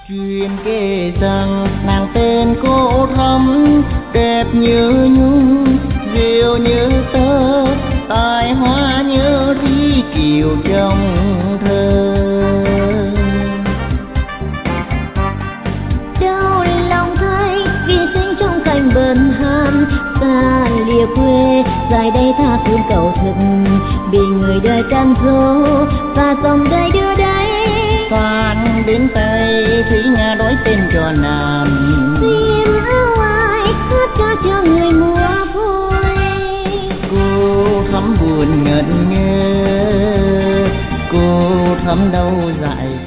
Truyền kể rằng nàng tên cô Thắm, đẹp như nhung, diệu như tơ, tài hoa như ri kiều trong thơ. Đau lòng thay vì sinh trong cảnh bần han, xa lìa quê dài đây tha phương cầu thực, bị người đời can dỗ và dòng đời đưa đáy. Phan đến tay thủy nga đói tên cho nàng, xiêm áo ai hát ca cho người mùa vui. Cô Thắm buồn ngẩn ngơ, cô Thắm đâu dại